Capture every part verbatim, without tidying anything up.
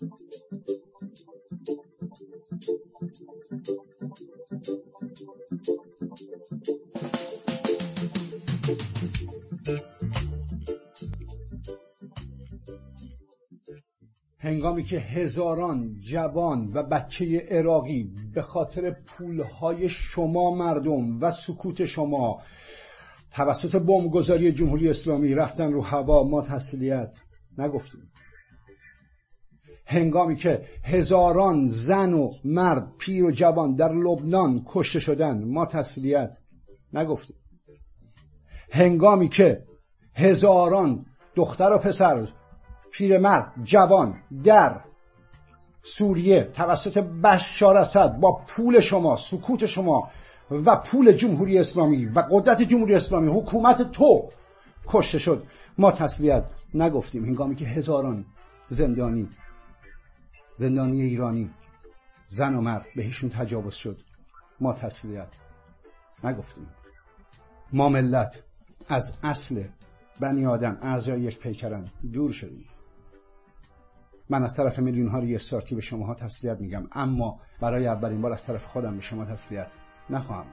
هنگامی که هزاران جوان و بچه عراقی به خاطر پولهای شما مردم و سکوت شما توسط بمبگذاری جمهوری اسلامی رفتن رو هوا، ما تسلیت نگفتیم. هنگامی که هزاران زن و مرد، پیر و جوان در لبنان کشته شدن، ما تسلیت نگفتیم. هنگامی که هزاران دختر و پسر، پیرمرد، جوان در سوریه توسط بشار اسد با پول شما، سکوت شما و پول جمهوری اسلامی و قدرت جمهوری اسلامی، حکومت تو کشته شد، ما تسلیت نگفتیم. هنگامی که هزاران زندانی زندانی ایرانی، زن و مرد، بهشون تجاوز شد، ما تسلیت نگفتیم. ما ملت از اصل بنی آدم، اعضای یک پیکرن، دور شدیم. من از طرف میلیون ها ریستارتی به شماها تسلیت میگم، اما برای اولین بار از طرف خودم به شما تسلیت نخواهم.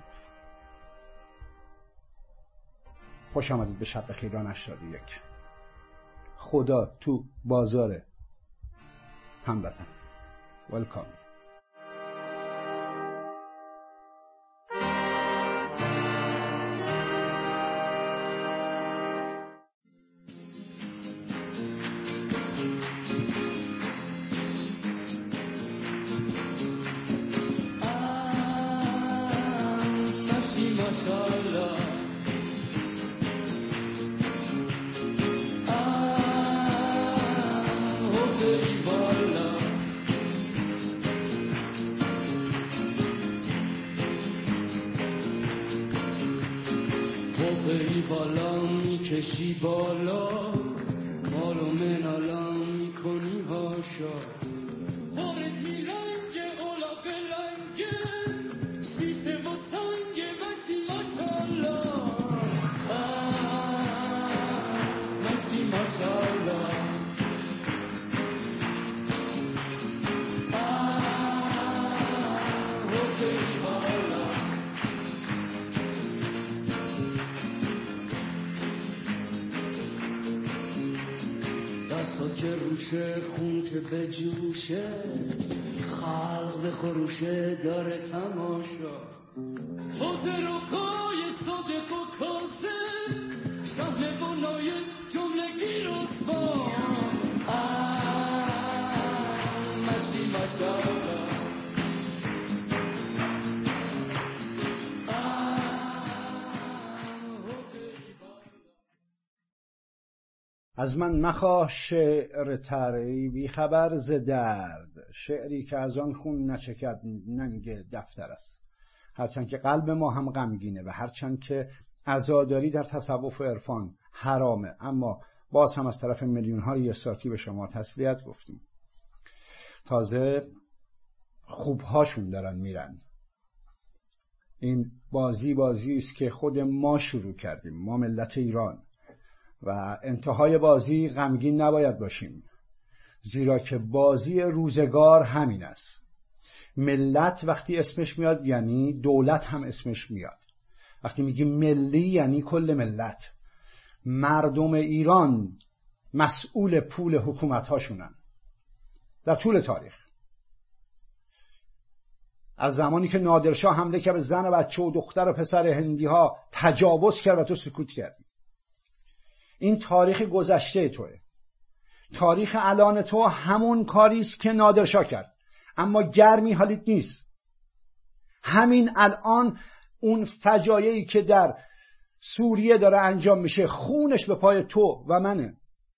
خوش آمدید به شب بخیر هشتاد و یک. خدا تو بازار هموطن. ولکام. بری بالا میکشی بالا، مالو منالا میکنی هاشا، بارد میلنگه اولا بلنگه، سیسه و سنگه مستی ماشالله، مستی ماشالله. دستا که روشه، خون که به جوشه، خلق به خروشه داره تماشا، حوزه روکای صادق و کاسه، شهر بنای جمله گیر و سبان، مشتی مشتاقه. از من مخواه شعر تری بی خبر ز درد، شعری که از آن خون نچکد ننگ دفتر است. هرچند که قلب ما هم غمگینه و هرچند که عزاداری در تصوف و عرفان حرامه، اما باز هم از طرف میلیون ها ریستارتی به شما تسلیت گفتیم. تازه خوبهاشون دارن میرن. این بازی بازی است که خود ما شروع کردیم، ما ملت ایران، و انتهای بازی غمگین نباید باشیم، زیرا که بازی روزگار همین است. ملت وقتی اسمش میاد یعنی دولت هم اسمش میاد. وقتی میگیم ملی یعنی کل ملت. مردم ایران مسئول پول حکومت هاشونن در طول تاریخ. از زمانی که نادرشاه حمله کرد به زن و بچه و دختر و پسر هندی ها تجاوز کرد و تو سکوت کردی. این تاریخ گذشته توه. تاریخ الان تو همون کاریست که نادرشاه کرد، اما گرمی حالیت نیست. همین الان اون فجایعی که در سوریه داره انجام میشه خونش به پای تو و منه.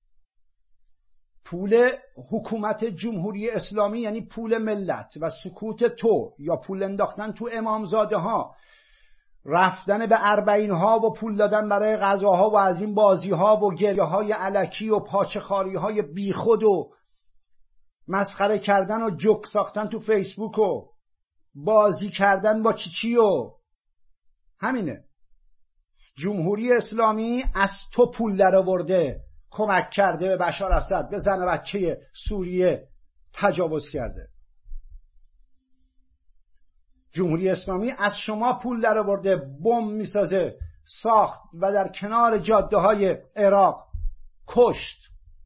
پول حکومت جمهوری اسلامی یعنی پول ملت و سکوت تو، یا پول انداختن تو امامزاده ها، رفتن به اربعین ها و پول دادن برای غذاها و از این بازی ها و گریه های الکی و پاچخاری های بیخود و مسخره کردن و جوک ساختن تو فیسبوک و بازی کردن با چی چی و همینه. جمهوری اسلامی از تو پول در آورده، کمک کرده به بشار اسد، به زن و بچه سوریه تجاوز کرده. جمهوری اسلامی از شما پول در آورده، بمب میسازه، ساخت و در کنار جاده های عراق کشت.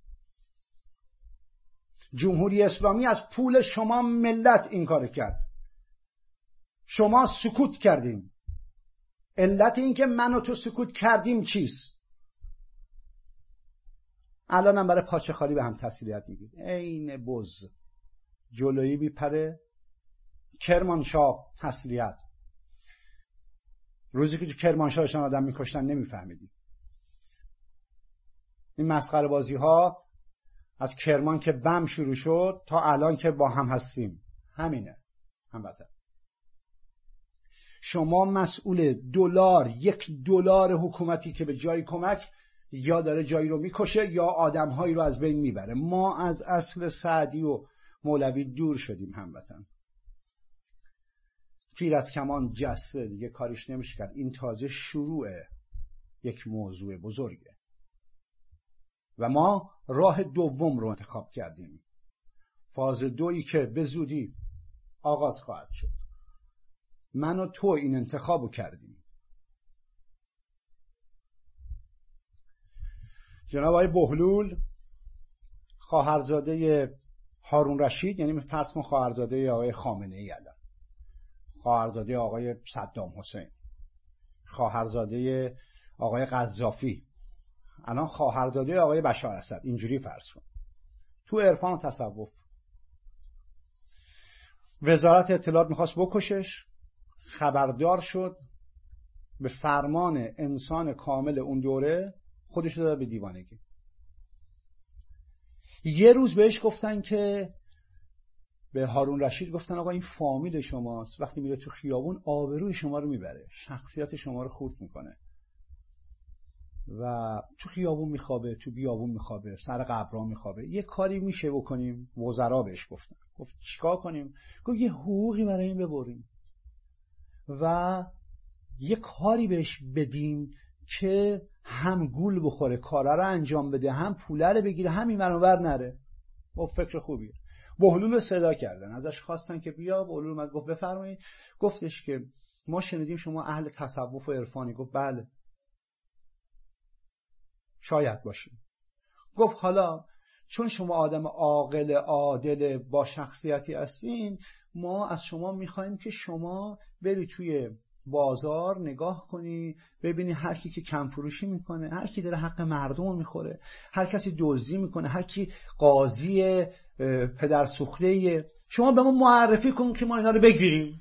جمهوری اسلامی از پول شما ملت این کار کرد. شما سکوت کردیم. علت این که من و تو سکوت کردیم چیست؟ الان هم برای پاچه خالی به هم تسلیت میگید. عین بز جلویی بیپره. کرمانشاه تسلیت. روزی که تو کرمانشاه داشتن آدم میکشتن نمیفهمیدی. این مسخره بازی ها از کرمان که بم شروع شد تا الان که با هم هستیم همینه. هموطن شما مسئول دلار، یک دلار حکومتی که به جای کمک یا داره جایی رو میکشه یا آدمهایی رو از بین میبره. ما از اصل سعدی و مولوی دور شدیم هموطن. تیر از کمان جسته دیگه کاریش نمیشه کرد. این تازه شروع یک موضوع بزرگه و ما راه دوم رو انتخاب کردیم. فاز دویی که به زودی آغاز خواهد شد. من و تو این انتخابو کردیم. جناب آقای بهلول خواهرزاده هارون رشید، یعنی فرض کن خواهرزاده آقای خامنه ای، الان خواهرزاده آقای صدام حسین، خواهرزاده آقای قذافی، الان خواهرزاده آقای بشار اسد، اینجوری فرض کن. تو عرفان و تصوف وزارت اطلاعات میخواست بکشش، خبردار شد، به فرمان انسان کامل اون دوره خودش داد به دیوانگی. یه روز بهش گفتن که به هارون رشید گفتن آقا این فامیل شماست، وقتی میره تو خیابون آبروی شما رو میبره، شخصیت شما رو خورد میکنه و تو خیابون میخوابه، تو بیابون میخوابه، سر قبرها میخوابه، یه کاری میشه بکنیم. وزرا بهش گفتن. گفت چیکار کنیم؟ گفت یه حقوقی برای این ببریم و یه کاری بهش بدیم که هم گول بخوره، کارا رو انجام بده، هم پوله رو بگیره، هم این منور نره. گفت فکر خوبیه. بهلول رو صدا کردن، ازش خواستن که بیا. بهلول اومد گفت بفرمایید. گفتش که ما شنیدیم شما اهل تصوف و عرفانی. گفت بله شاید باشیم. گفت حالا چون شما آدم عاقل عادل با شخصیتی هستین، ما از شما میخوایم که شما بری توی بازار نگاه کنی، ببینی هر کی که کم فروشی میکنه، هر کی داره حق مردم رو میخوره، هر کسی دزدی میکنه، هر کی قاضی پدر سوخته‌ایه، شما به ما معرفی کن که ما اینا رو بگیریم.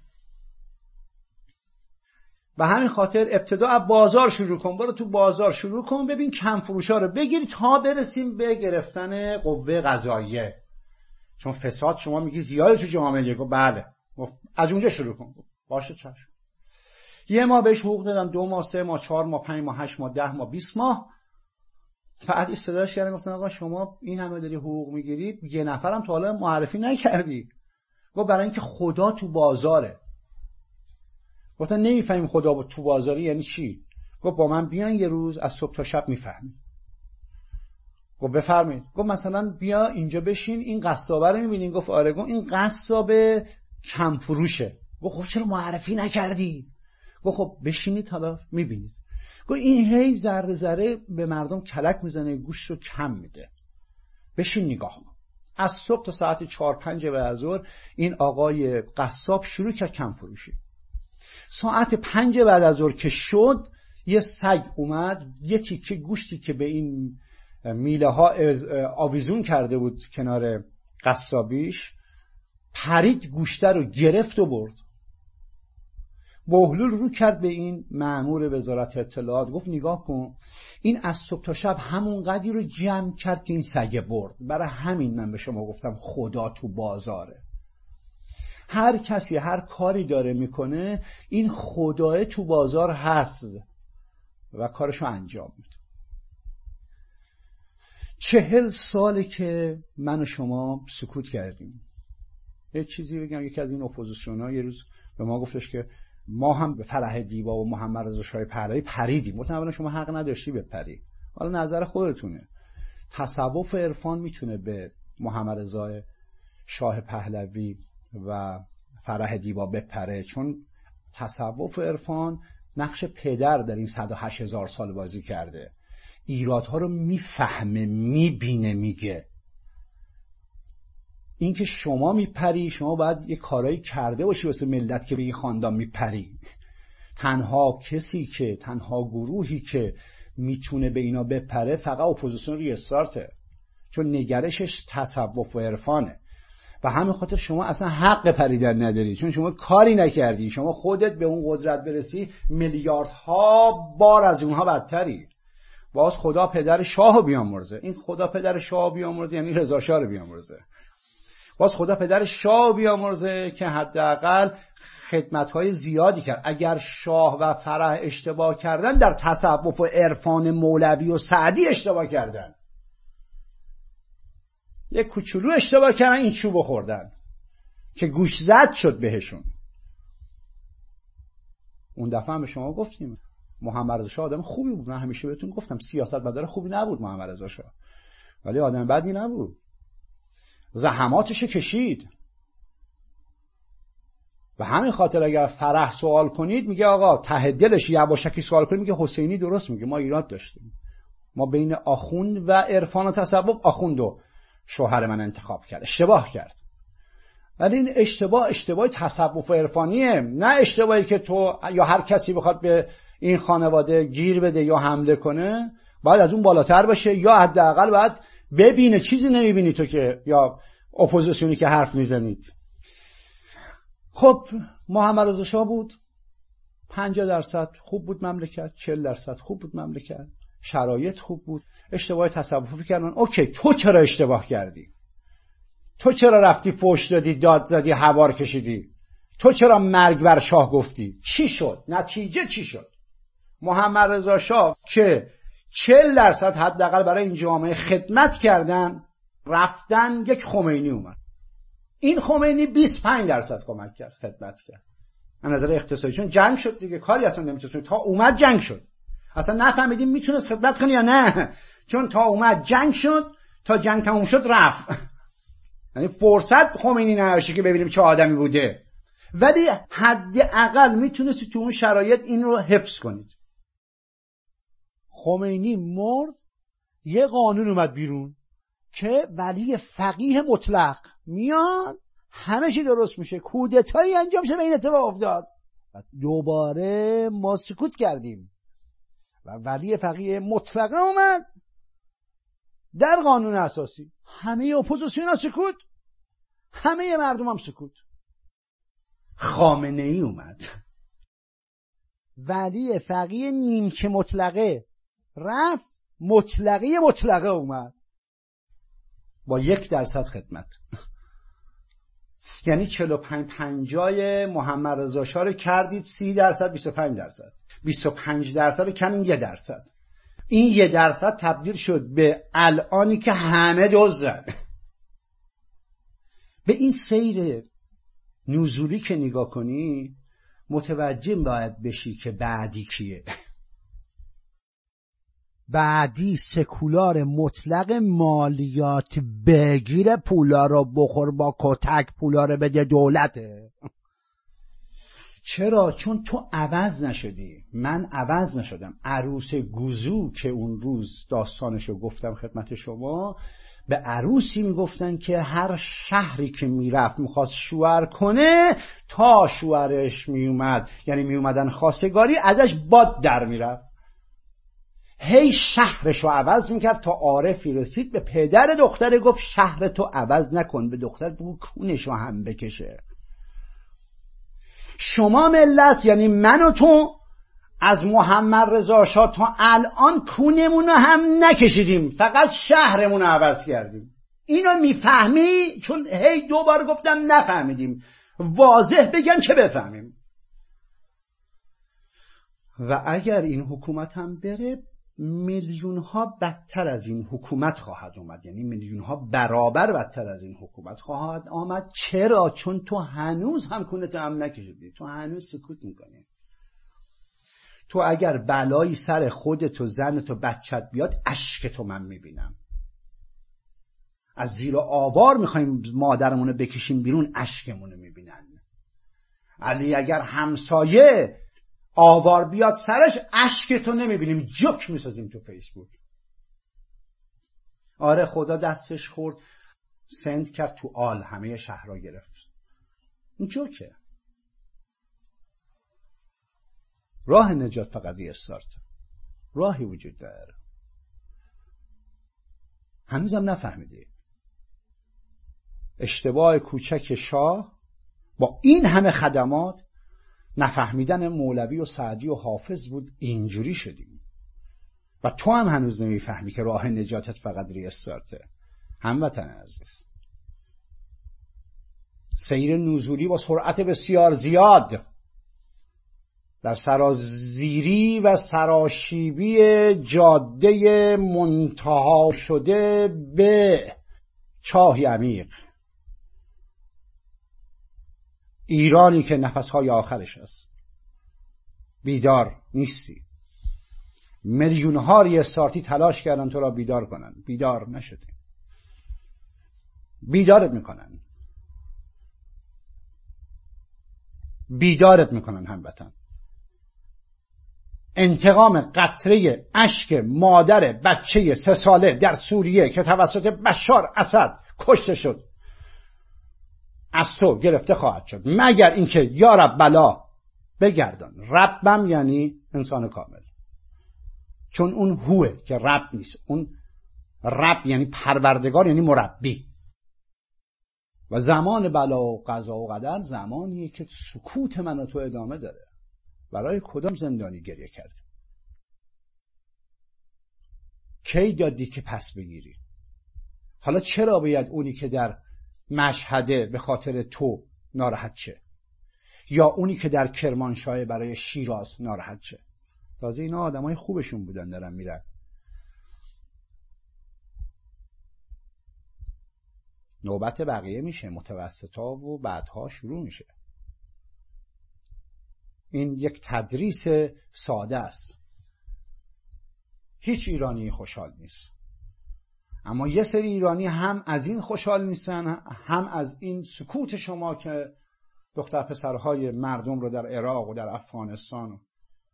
به همین خاطر ابتدا از بازار شروع کن، برو تو بازار شروع کن، ببین کم فروشا رو بگیری تا برسیم به گرفتن قوه قضاییه. چون فساد شما میگی زیاده تو جامعه. گفت بله. از اونجا شروع کن. باشه چشم. یه ماه بهش حقوق دادم، دو ماه، سه ماه، چهار ماه، پنج ماه، هشت ماه، ده ماه، بیست ماه. بعد استداش کردن گفتن آقا شما این همه داری حقوق میگیری، یه نفرم تا حالا معرفی نکردی. گفت برای اینکه خدا تو بازاره. گفتن نمیفهمیم خدا تو بازاری یعنی چی؟ گفت با من بیان یه روز از صبح تا شب میفهمید. گفت بفرمایید. گفت مثلا بیا اینجا بشین، این قصابه رو میبینین؟ گفت آره. گفت این قصابه کم فروشه. گفت خب چرا معرفی نکردی؟ گفت خب بشینید حالا میبینید. گفت این هی ذره ذره به مردم کلک میزنه، گوشت رو کم میده، بشین نگاه کن. از صبح تا ساعت چهار پنج بعد از ظهر این آقای قصاب شروع کرد کم فروشی. ساعت پنج بعد از ظهر که شد، یه سگ اومد، یه تیکه گوشتی که به این میله ها آویزون کرده بود کنار قصابیش، پرید گوشته رو گرفت و برد. بهلول رو کرد به این مأمور وزارت اطلاعات، گفت نگاه کن، این از صبح تا شب همون قدری رو جمع کرد که این سگ برد. برای همین من به شما گفتم خدا تو بازاره. هر کسی هر کاری داره میکنه، این خدای تو بازار هست و کارشو انجام میده. چهل ساله که من و شما سکوت کردیم. یه چیزی بگم، یکی از این اپوزیسیون ها یه روز به ما گفتش که ما هم به فرح دیبا و محمد رضا شاه پهلوی پریدیم. گفتم اولا شما حق نداشتی بپری، حالا نظر خودتونه. تصوف و عرفان میتونه به محمد رضا شاه پهلوی و فرح دیبا بپره، چون تصوف و عرفان نقش پدر در این صد و هشت هزار سال بازی کرده. ایرادها رو میفهمه، میبینه، میگه. این که شما میپری، شما باید یه کارایی کرده باشی واسه ملت که به این خاندان میپری. تنها کسی که تنها گروهی که میتونه به اینا بپره فقط اپوزیسیون ریستارته، چون نگرشش تصوف و عرفانه. و همین خاطر شما اصلا حق پریدن نداری، چون شما کاری نکردی. شما خودت به اون قدرت برسی میلیاردها بار از اونها بدتری. باز خدا پدر شاه رو بیامرزه. این خدا پدر شاه بیامرزه یعنی رضا شاه رو بیامرزه. باز خدا پدر شاه بیامرزه که حداقل خدمت‌های زیادی کرد. اگر شاه و فرح اشتباه کردن، در تصوف و عرفان مولوی و سعدی اشتباه کردن. یک کوچولو اشتباه کردن، این چوبو خوردن که گوش زد شد بهشون. اون دفعه هم به شما گفتیم محمد رضا شاه آدم خوبی بود. من همیشه بهتون گفتم سیاست مدار خوبی نبود محمد رضا شاه، ولی آدم بدی نبود. زحماتش کشید. و همین خاطر اگر فرح سوال کنید میگه آقا ته دلش یواشکی سوال کنید میگه حسینی درست میگه، ما ایراد داشتیم. ما بین آخوند و عرفان و تصوف آخوندو شوهر من انتخاب کرد، اشتباه کرد. ولی این اشتباه اشتباه تصوف و عرفانیه، نه اشتباهی که تو یا هر کسی بخواد به این خانواده گیر بده یا حمله کنه. باید از اون بالاتر باشه، یا حداقل باید ببینه. چیزی نمیبینی تو که، یا اپوزیسیونی که حرف میزنید. خب محمد رضا شاه بود، پنجاه درصد خوب بود مملکت، چهل درصد خوب بود مملکت، شرایط خوب بود. اشتباه تصوفی کردن. اوکی، تو چرا اشتباه کردی؟ تو چرا رفتی فحش دادی، داد زدی، هوار کشیدی؟ تو چرا مرگ بر شاه گفتی؟ چی شد؟ نتیجه چی شد؟ محمد رضا شاه که چهل درصد حداقل برای این جامعه خدمت کردن، رفتن یک خمینی اومد. این خمینی بیست و پنج درصد کمک کرد، خدمت کرد. از نظر اقتصادی، چون جنگ شد دیگه، کاری اصلا نمیتونه. تا اومد جنگ شد، اصلا نفهمیدیم میتونست خدمت کنه یا نه. چون تا اومد جنگ شد، تا جنگ تموم شد رفت. یعنی فرصت خمینی نداشته که ببینیم چه آدمی بوده، ولی حداقل میتونستی تو اون شرایط این رو حفظ کنید. خمینی مرد، یه قانون اومد بیرون که ولی فقیه مطلق میاد، همه چی درست میشه. کودتایی انجام شد و این اتفاق افتاد و دوباره ما سکوت کردیم و ولی فقیه مطلق اومد در قانون اساسی. همه اپوزیسیون ها سکوت، همه مردم هم سکوت. خامنه ای اومد، ولی فقیه نیمچه مطلقه رفت، مطلقی مطلقه اومد با یک درصد خدمت. یعنی چهل و پنج پنجای محمد رضا شاه رو کردید سی درصد، بیست و پنج درصد، بیست و پنج درصد رو کنیم یه درصد. این یه درصد تبدیل شد به الانی که همه دزدن. به این سیر نزولی که نگاه کنی متوجه باید بشی که بعدی کیه. بعدی سکولار مطلق، مالیات بگیر، پولا رو بخور با کتک، پولا رو بده دولته. چرا؟ چون تو عوض نشدی، من عوض نشدم. عروس گوزو که اون روز داستانشو گفتم خدمت شما، به عروسی میگفتن که هر شهری که میرفت میخواست شوهر کنه، تا شوهرش میومد، یعنی میومدن خواستگاری، ازش باد در میرفت. هی شهرشو عوض میکرد تا عارفی رسید به پدر دختر گفت شهرتو عوض نکن، به دختر بگو کونشو هم بکشه. شما ملت، یعنی من و تو، از محمد رضا شاه تا الان کونمونو هم نکشیدیم، فقط شهرمونو عوض کردیم. اینو میفهمی؟ چون هی دو بار گفتم نفهمیدیم، واضح بگم که بفهمیم. و اگر این حکومت هم بره، میلیون ها بدتر از این حکومت خواهد اومد، یعنی میلیون ها برابر بدتر از این حکومت خواهد آمد. چرا؟ چون تو هنوز هم کونتو هم نکشیدی، تو هنوز سکوت میکنی. تو اگر بلایی سر خودت و زنت و بچت بیاد، اشک تو من میبینم. از زیر آوار میخوایم مادرمون رو بکشیم بیرون، اشکمون رو میبینن. علی اگر همسایه آوار بیاد سرش، اشکتو نمیبینیم، جوک میسازیم تو فیسبوک. آره خدا دستش خورد سند کرد تو آل، همه شهر را گرفت. این جوکه. راه نجات فقط ریستارت. راهی وجود داره. هنوزم نفهمیده. اشتباه کوچک شاه با این همه خدمات نفهمیدن مولوی و سعدی و حافظ بود. اینجوری شدیم. و تو هم هنوز نمیفهمی که راه نجاتت فقط ریستارته. هموطن عزیز، سیر نزولی با سرعت بسیار زیاد در سرازیری و سراشیبی جاده منتهی شده به چاهی عمیق، ایرانی که نفسهای آخرش است. بیدار نیستی. میلیون ها ریستارتی تلاش کردن تو را بیدار کنن، بیدار نشدی. بیدارت میکنن، بیدارت میکنن هموطن. انتقام قطره اشک مادر بچه سه ساله در سوریه که توسط بشار اسد کشته شد از تو گرفته خواهد شد، مگر اینکه یا رب بلا بگردان. ربم یعنی انسان کامل، چون اون هوه که رب نیست. اون رب یعنی پروردگار، یعنی مربی. و زمان بلا و قضا و قدر زمانیه که سکوت من و تو ادامه داره. برای کدام زندانی گریه کردی؟ کی دادی که پس بگیری؟ حالا چرا باید اونی که در مشهده به خاطر تو ناراحت شه، یا اونی که در کرمانشاه برای شیراز ناراحت شه؟ تازه اینا آدمای خوبشون بودن دارن میرن. نوبت بقیه میشه، متوسطا و بعدها شروع میشه. این یک تدریس ساده است. هیچ ایرانی خوشحال نیست، اما یه سری ایرانی هم از این خوشحال نیستن، هم از این سکوت شما که دختر پسرهای مردم رو در عراق و در افغانستان و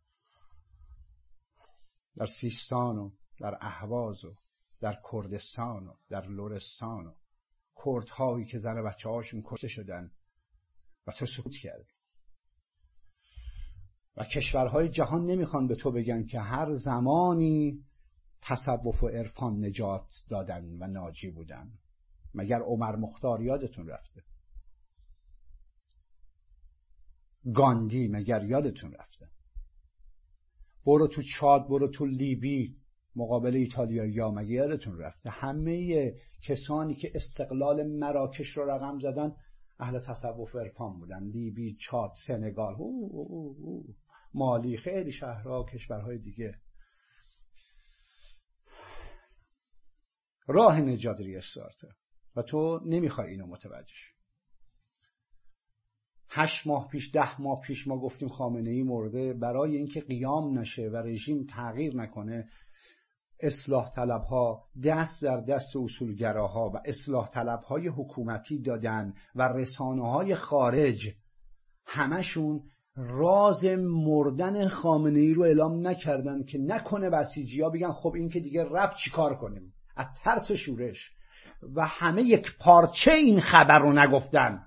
در سیستان و در اهواز و در کردستان و در لرستان و کردهایی که زن بچه هاشون کشته شدن و تو سکوت کردی. و کشورهای جهان نمیخوان به تو بگن که هر زمانی تصوف و عرفان نجات دادن و ناجی بودن. مگر عمر مختار یادتون رفته؟ گاندی مگر یادتون رفته؟ برو تو چاد، برو تو لیبی مقابل ایتالیایی ها، مگر یادتون رفته؟ همه کسانی که استقلال مراکش رو رقم زدن اهل تصوف و عرفان بودن. لیبی، چاد، سنگال، او او او. مالی، خیلی شهرها، کشورهای دیگه. راه نجات ریستارته و تو نمیخوای اینو متوجه شی. هشت ماه پیش، ده ماه پیش ما گفتیم خامنه‌ای مرده. برای اینکه قیام نشه و رژیم تغییر نکنه، اصلاح طلبها دست در دست اصولگراها و اصلاح طلبهای حکومتی دادن و رسانه‌های خارج همشون راز مردن خامنه‌ای رو اعلام نکردن که نکنه بسیجی‌ها بگن خب این که دیگه رفت چیکار کنیم، از ترس شورش. و همه یک پارچه این خبر رو نگفتن.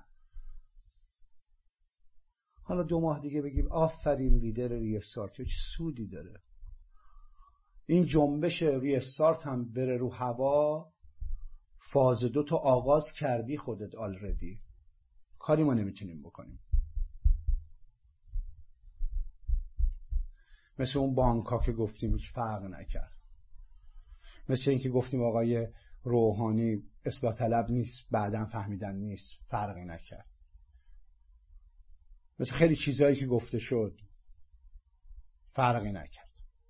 حالا دو ماه دیگه بگیم آفرین لیدر ریستارت، چه سودی داره؟ این جنبش ریستارت هم بره رو هوا. فاز دو تو آغاز کردی خودت آلردی، کاری ما نمیتونیم بکنیم. مثل اون بانک ها که گفتیم هیچ فرق نکرد. مثل این که گفتیم آقای روحانی اصلاح طلب نیست، بعداً فهمیدن نیست، فرقی نکرد. مثل خیلی چیزهایی که گفته شد، فرقی نکرد.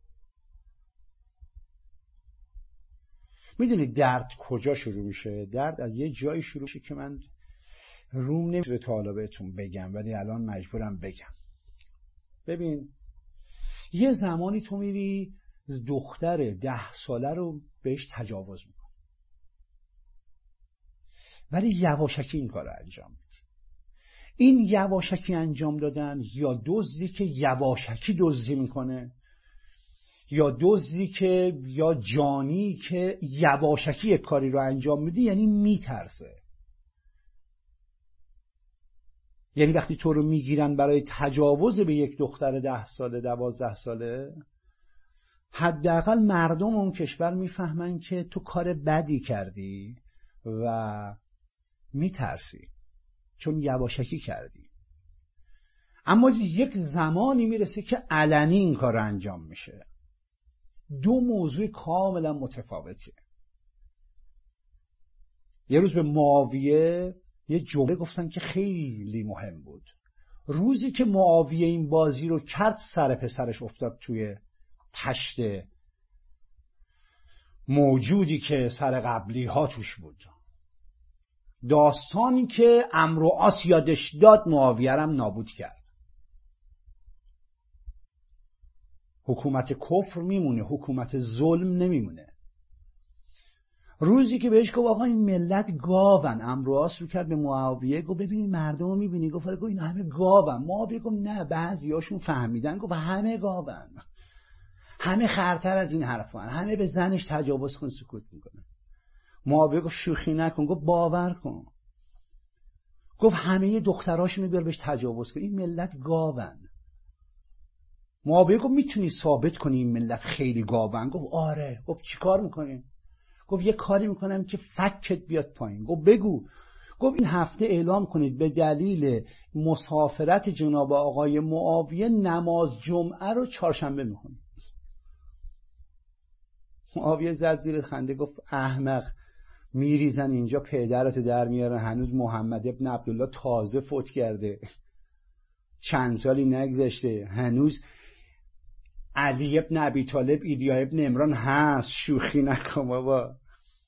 میدونید درد کجا شروع میشه؟ درد از یه جایی شروع میشه که من روم نمیشه تا حالا بهتون بگم، ولی الان مجبورم بگم. ببین، یه زمانی تو میری دختر ده ساله رو بهش تجاوز میکنی. ولی یواشکی این کار رو انجام میده. این یواشکی انجام دادن یا دزدی که یواشکی دزدی میکنه، یا دزدی که یا جانی که یواشکی یک کاری رو انجام میده، یعنی میترسه. یعنی وقتی تو رو میگیرن برای تجاوز به یک دختر ده ساله دوازده ساله، حداقل مردم اون کشور میفهمن که تو کار بدی کردی و میترسی چون یواشکی کردی. اما یک زمانی میرسه که علنی این کار انجام میشه. دو موضوع کاملا متفاوته. یه روز به معاویه یه جمله گفتن که خیلی مهم بود. روزی که معاویه این بازی رو کرد، سر پسرش افتاد توی تشت موجودی که سر قبلی ها توش بود. داستانی که عمرو و عاص یادش داد معاویه رو نابود کرد. حکومت کفر میمونه، حکومت ظلم نمیمونه. روزی که بهش گفت آقا این ملت گاون، عمرو و عاص رو کرد به معاویه، گفت ببین مردم رو میبینی؟ گفت گفت این همه گاون. معاویه گفت نه، بعضیاشون فهمیدن. گفت همه گاون، همه خرتر از این حرفان، همه به زنش تجاوز کن سکوت میکنن. معاویه گفت شوخی نکن. گفت باور کن. گفت همه دختراشون رو بیار بهش تجاوز کن، این ملت گاون. معاویه گفت میتونی ثابت کنی این ملت خیلی گاون؟ گفت آره. گفت چیکار میکنی؟ گفت یه کاری میکنم که فکت بیاد پایین. گفت بگو. گفت این هفته اعلام کنید به دلیل مسافرت جناب آقای معاویه نماز جمعه رو چهارشنبه میخونید. معاویه زد زیر خنده گفت احمق، میریزن اینجا پدرت در میارن، هنوز محمد ابن عبدالله تازه فوت کرده، چند سالی نگذشته، هنوز علی ابن ابی طالب، ایلیا ابن عمران هست، شوخی نکن بابا،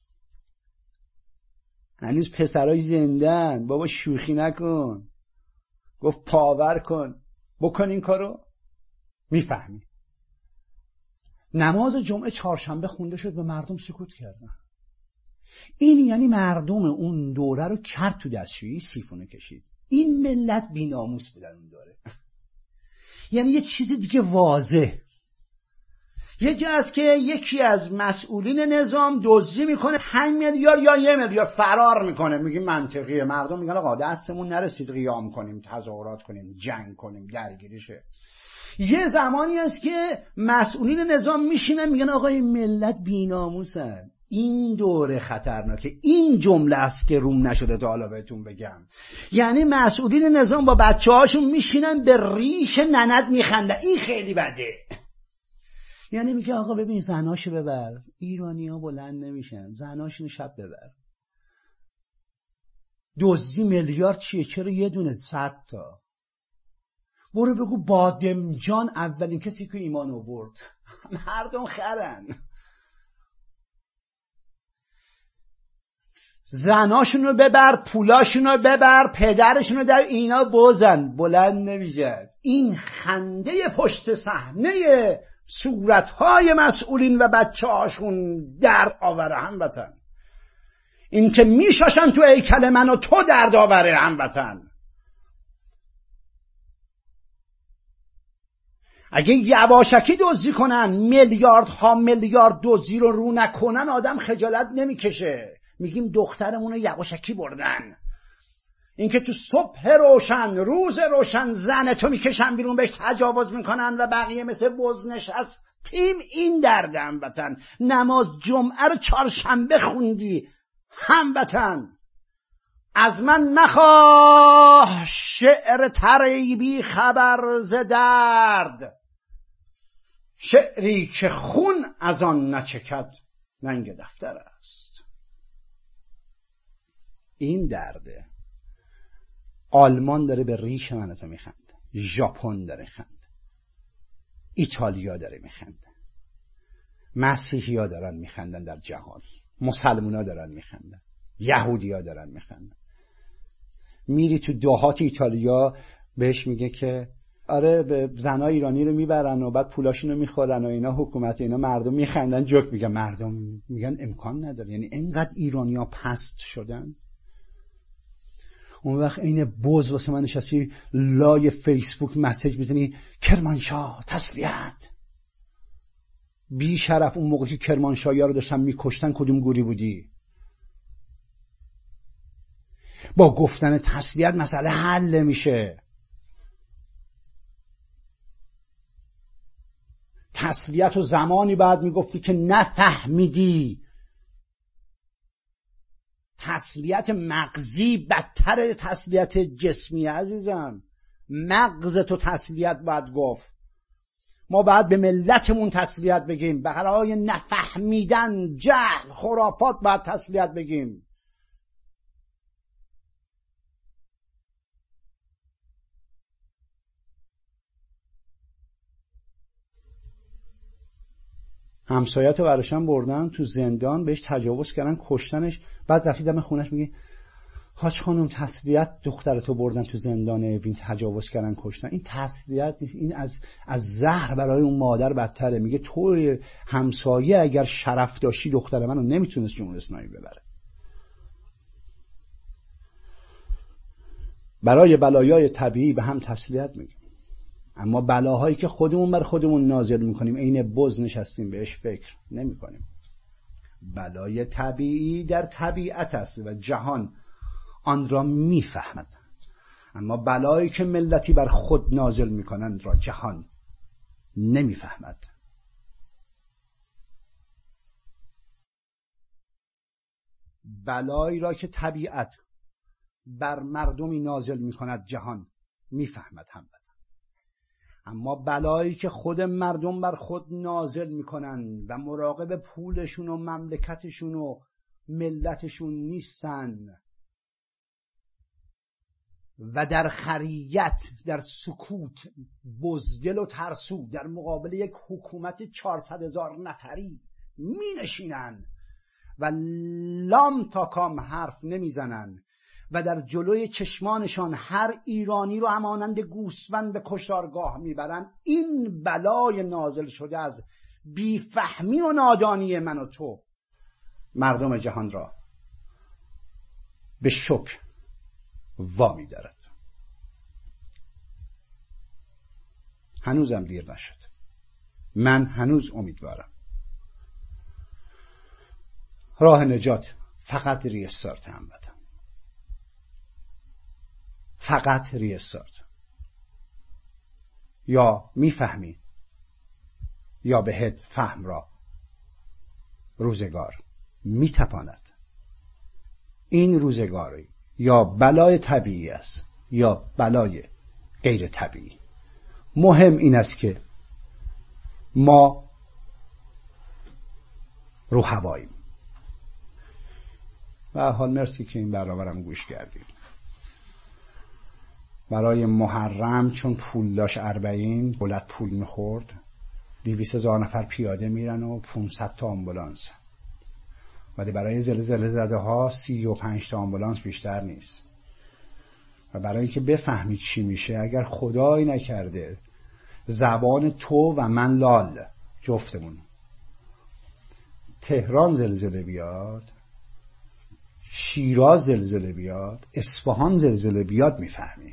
هنوز پسرای زندن بابا، شوخی نکن. گفت پاور کن، بکن این کارو، میفهمی. نماز جمعه چهارشنبه خونده شد و مردم سکوت کردن. این یعنی مردم اون دوره رو کرد تو دستشویی، سیفونه کشید. این ملت بی‌ناموس بودن اون دوره. یعنی یه چیز دیگه واضح. یه جا است که یکی از مسئولین نظام دزدی میکنه، پنج میلیارد یا یه میلیارد فرار میکنه. میگیم منطقیه. مردم میگن آقا دستمون نرسید قیام کنیم، تظاهرات کنیم، جنگ کنیم، درگیری شه. یه زمانی است که مسئولین نظام میشینن میگن آقا این ملت بی‌ناموسن. این دوره خطرناکه. این جمله است که روم نشده تا حالا بهتون بگم. یعنی مسئولین نظام با بچه هاشون میشینن به ریش ننت میخندن. این خیلی بده. یعنی میگه آقا ببین زناشو ببر، ایرانی ها بلند نمیشن، زناشون شب ببر. دزدی میلیارد چیه؟ چرا یه دونه؟ صد تا. برو بگو بادمجان اولین کسی که ایمان آورد. مردم خرن. زناشونو ببر، پولاشونو ببر، پدرشونو در اینا بزن، بلند نمیشه. این خنده پشت صحنه صورتهای مسئولین و بچه هاشون درد آوره هموطن. این که میشاشن تو هیکل من و تو درد آوره هموطن. اگه یواشکی دزدی کنن، میلیاردها میلیارد دزدی رو رو نکنن، آدم خجالت نمیکشه. میگیم دخترمون رو یواشکی بردن. این که تو صبح روشن، روز روشن، زن تو میکشن بیرون، بهش تجاوز میکنن و بقیه مثل بزنشست تیم. این درد هموطن. نماز جمعه رو چهارشنبه خوندی هموطن. از من مخواه شعر تریبی خبر ز درد، شعری که خون از آن نچکد ننگ دفتر است. این درده. آلمان داره به ریش من تو میخنده، ژاپن داره خنده، ایتالیا داره میخنده، مسیحی ها دارن میخندن در جهان، مسلمان ها دارن میخندن، یهودی ها دارن میخندن. میری تو دهات ایتالیا بهش میگه که آره به زنای ایرانی رو میبرن و بعد پولاشون رو میخورن و اینا، حکومت اینا، مردم میخندن، جوک میگن. مردم میگن امکان نداره. یعنی اینقدر ایرانی ها پست شدن. اون وقت این بوز واسه من نشستی لای فیسبوک مسیج میزنی کرمانشاه تسلیت. بی شرف اون موقع که کرمانشاهی ها رو داشتن میکشتن کدوم گوری بودی؟ با گفتن تسلیت مسئله حل میشه. تسلیت و زمانی بعد میگفتی که نفهمیدی. تسلیت مغزی بدتر تسلیت جسمی عزیزم. مغز تو تسلیت باید گفت. ما باید به ملتمون تسلیت بگیم. برای نفهمیدن جهل خرافات باید تسلیت بگیم. همسایه‌تو براشم بردن تو زندان، بهش تجاوز کردن کشتنش، بعد رفتی دم خونش میگی حاج خانم تسلیت دخترتو بردن تو زندان اوین تجاوز کردن کشتن. این تسلیت نیست، این از از زهر برای اون مادر بدتره. میگه تو همسایه اگر شرف داشتی دختر منو نمیتونست جمهوری اسلامی ببره. برای بلایای طبیعی به هم تسلیت میگیم، اما بلاهایی که خودمون بر خودمون نازل میکنیم عین بز نشستیم بهش فکر نمیکنیم. بلای طبیعی در طبیعت است و جهان آن را میفهمد، اما بلایی که ملتی بر خود نازل میکنند را جهان نمیفهمد. بلایی را که طبیعت بر مردمی نازل میکند جهان میفهمد هموطن، اما بلایی که خود مردم بر خود نازل میکنن و مراقب پولشون و مملکتشون و ملتشون نیستن و در خریت در سکوت بزدل و ترسو در مقابل یک حکومت چهارصد هزار نفری می نشینن و لام تا کام حرف نمی زنن و در جلوی چشمانشان هر ایرانی رو همانند گوسفند به کشتارگاه میبرن. این بلای نازل شده از بیفهمی و نادانی من و تو مردم جهان را به شک وامی دارد. هنوزم دیر نشد. من هنوز امیدوارم. راه نجات فقط ریستارت هموطن، فقط ریستارت. یا میفهمی یا بهت فهم را روزگار میتپاند. این روزگاری یا بلای طبیعی است یا بلای غیر طبیعی. مهم این است که ما رو هواییم. و حال مرسی که این برنامه‌ام گوش کردید. برای محرم چون پول داشت اربعین دولت پول میخورد، دویست هزار نفر پیاده میرن و پانصد تا آمبولانس، ولی برای زلزله زده ها سی و پنج تا آمبولانس بیشتر نیست. و برای اینکه بفهمید چی میشه، اگر خدایی نکرده زبان تو و من لال جفتمون تهران زلزله بیاد، شیراز زلزله بیاد، اصفهان زلزله بیاد، میفهمی.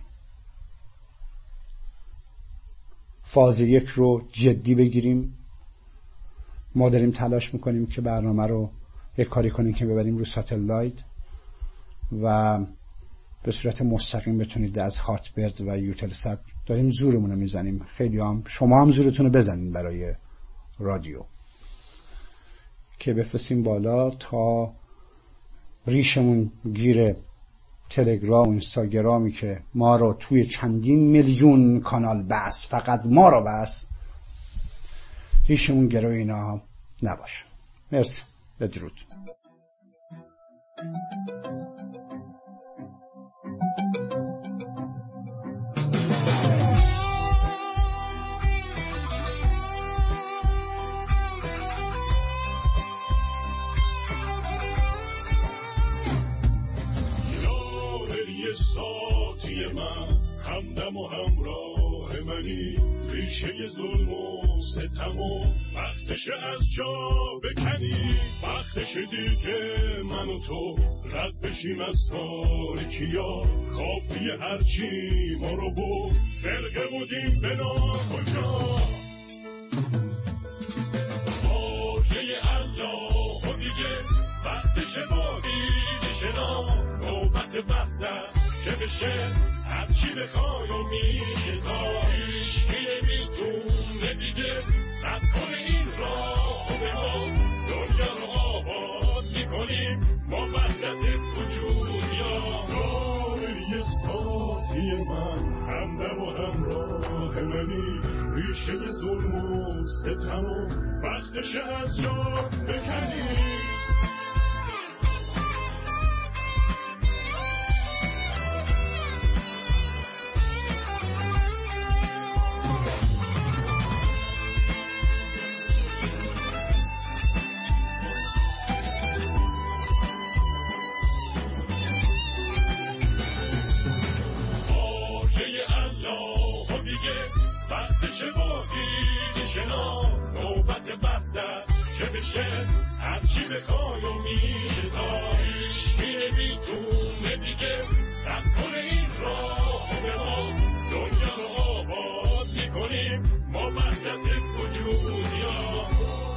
فاز یک رو جدی بگیریم. ما داریم تلاش میکنیم که برنامه رو یک کاری کنیم که ببریم رو ساتلایت و به صورت مستقیم بتونید از هاتبرد و یوتلسات. داریم زورمون رو میزنیم. خیلی هم شما هم زورتون رو بزنین برای رادیو که بفرستیم بالا تا ریشمون گیر تلگرام و اینستاگرامی که ما رو توی چندین میلیون کانال بس، فقط ما رو بس، ریشمون گروه اینا نباشه. مرسی. بدرود. ساتی من همدم و همراه همراه منی، ریشه ظلم و ستم و وقتش از جا بکنی، وقتش دیگه من و تو رد بشیم از تاریکیا، کافی هرچی ما رو بود فرقه بودیم بنا کجا. واژه الله و دیگه وقتش با دیده شنا، نوبت وقت که بشه هرچی بخوای و میشه سایش که نمیتونه دیگه سد کنه این راه به ما، دنیا رو آباد میکنیم ما وحدت وجودیا. داری استاتی من همدم و همراه منی، ریشه ظلم و ستم و وقتش از جا بکنی. وقتشه با دیگه شنا، نوبت وقتت که بشه هرچی بخوای و میشه سایش که نمیتونه دیگه سد کنه این راه به ما، دنیا رو آباد میکنیم ما وحدت وجودیا.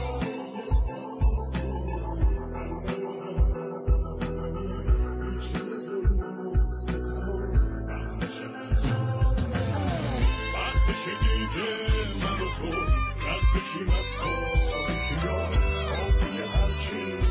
دیگه من و تو رد بشیم از تاریکیا، کافی هرچی